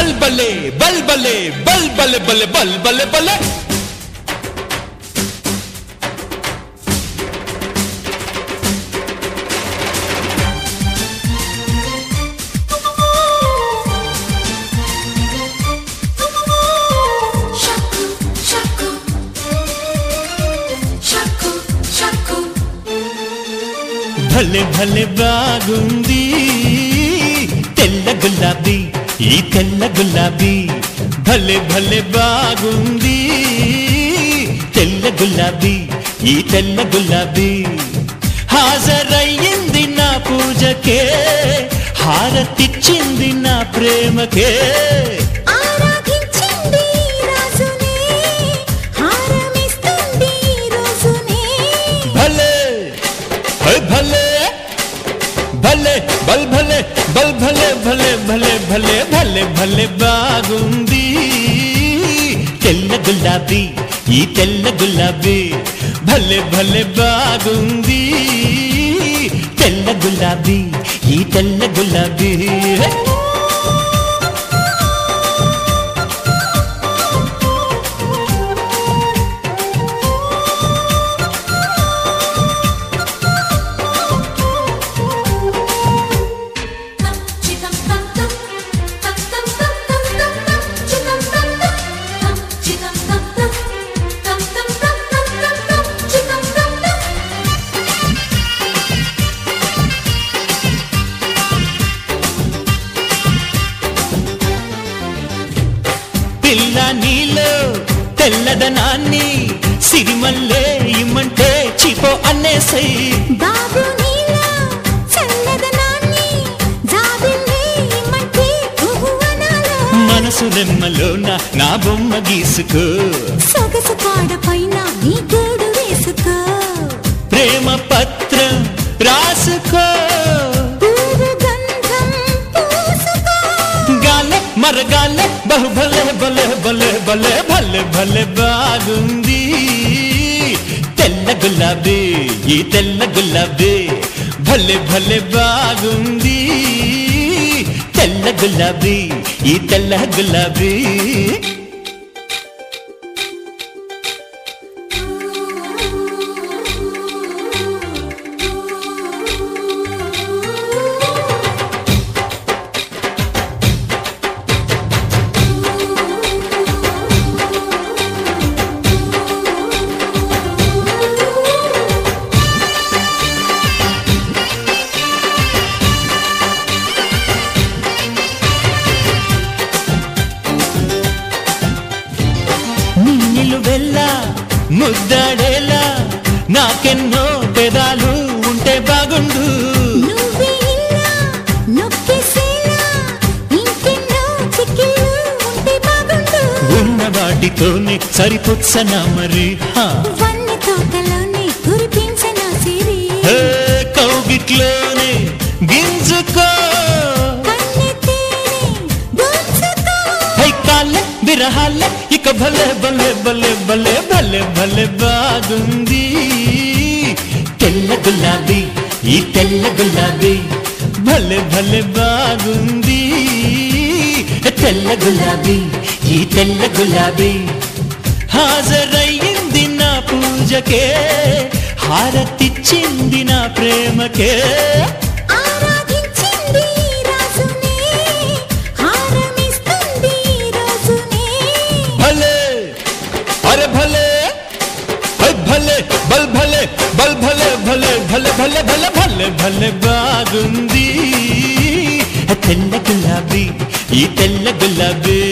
బల్బలే బల్బలే బల్బలే బలే బల్బలే బలే భలే భలే బాగుంది తెల్ల గులాబీ ఈ తెల్ల గులాబీ భలే భలే బాగుంది తెల్ల గులాబీ ఈ తెల్ల గులాబీ హాజరయ్యింది నా పూజకే హారతిచ్చింది నా ప్రేమకే భలే భలే బల్ భలే బల్ భలే భలే భలే భలే భలే భలే బాగుంది తెల్ల గులాబీ ఈ తెల్ల గులాబీ భలే భలే బాగుంది తెల్ల గులాబీ ఈ తెల్ల గులాబీ పిల్ల నీలో తెల్లదనాన్ని సిరిమల్లే ఇమ్మంటే చిపో అన్నేసై బాబు నీలో చల్లదనాన్ని జాబిల్లే ఇమ్మంటే ఊహువనాలో మనసు రెమ్మలోన నా బొమ్మ గీసుకో సొగసు కాడపైన నీ గూడు వేసుకో ప్రేమ పత్రం రాసుకో మరగాలే బహు భలే భలే భలే భలే భలే భలే బాగుంది తెల్ల గులాబీ ఈ తెల్ల గులాబీ భలే భలే బాగుంది తెల్ల గులాబీ ఈ తెల్ల గులాబీ వెళ్ళా ముద్దాడేలా నాకెన్నో పెదాలు ఉంటే బాగుండు ఉన్న వాటితోనే సరిపుచ్చనా మరి కౌగిట్లోనే గింజుకో విరహాల ఇక భలే భలే భలే భలే భలే భలే బాగుంది తెల్ల గులాబీ ఈ తెల్ల గులాబీ భలే భలే బాగుంది తెల్ల గులాబీ ఈ తెల్ల గులాబీ హాజరయ్యింది నా పూజకే హారతిచ్చింది నా ప్రేమకే अरे भले भले बल भले बल भले भले भले भले भले भले भले बागुंदी तेल्ल गुलाबी ई तेल्ल गुलाबी